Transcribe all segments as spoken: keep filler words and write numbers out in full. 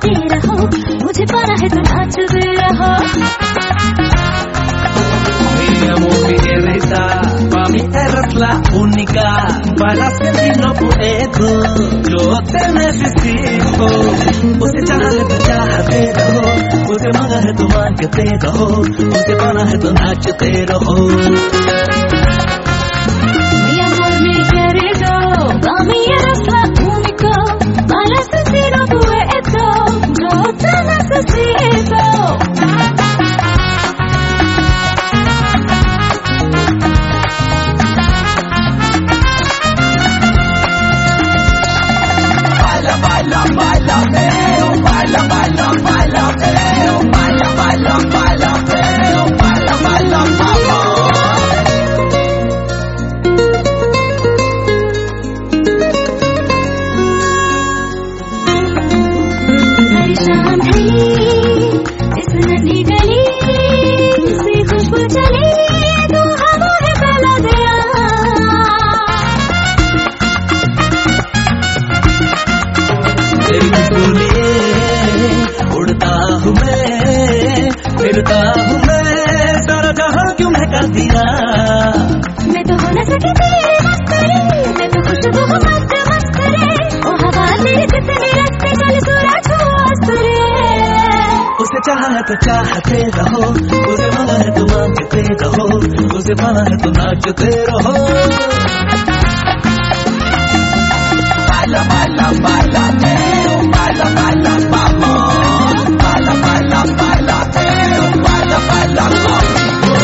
मांगते रहो, मुझे पाना है तो नाचते रहो. Mi querida, pa' mí eres la única, para sentir no puedo, yo te necesito. उसे चाहा है तो चाहते रहो, उसे मांगा है तो मांगते रहो, उसे पाना है तो नाचते रहो. Mi amor, mi querido, pa' mí eres la única, para sentir no puedo, yo te necesito. उड़ता हूँ मैं, फिरता हूँ मैं, सारा जहाँ क्यों महका दिया. मैं तो हो न सकी तेरे मस्त रे, मैं तो खुशबू हूँ मस्त मस्त रे, ओ हवा तेरे जितने रास्ते चल सूरज हो मस्त रे. उसे चाहा है तो चाहते रहो, उसे मांगा है तो मांगते रहो, उसे पाना है तो नाचते रहो. Baila, baila, baila, baila, baila, vamos. Baila, baila, baila, baila, baila, vamos.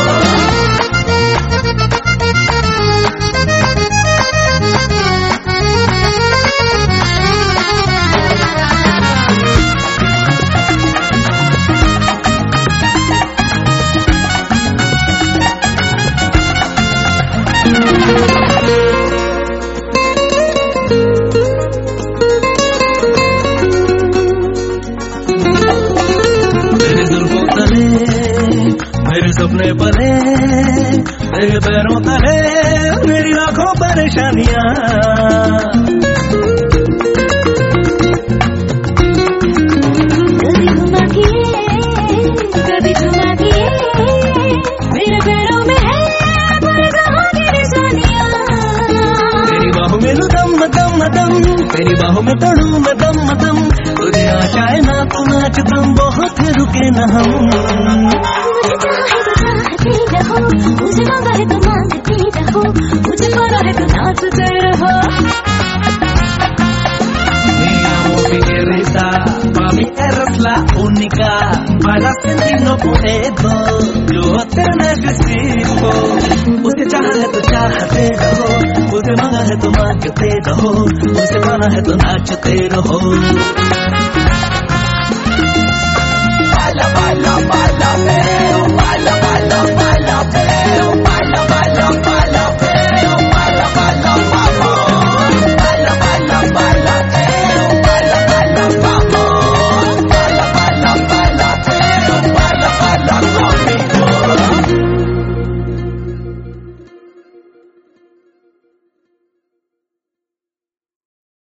मेरे सपने पले, तेरे पैरों तले, मेरी लाखों परेशानियां. कभी घुमा किए, कभी घुमा किए, मेरे पैरों में है पूरे जहां की निशानियां. तेरी बाहों में दम दम दम, तेरी बाहों में तड़ू मैं दम दम, तुझे आशाएं ना तू नाच दम, बहुत रुके न हम. मुझे मांगा है तो मांगते रहो, मुझे पाना है तो नाचते रहो. Mi amor, mi querida, pa' mí eres la única, para sentir no puedo, yo te necesito. उसे चाहा है तो चाहते रहो, उसे मांगा है तो मांगते रहो, उसे पाना है तो नाचते रहो. Baila, baila, baila,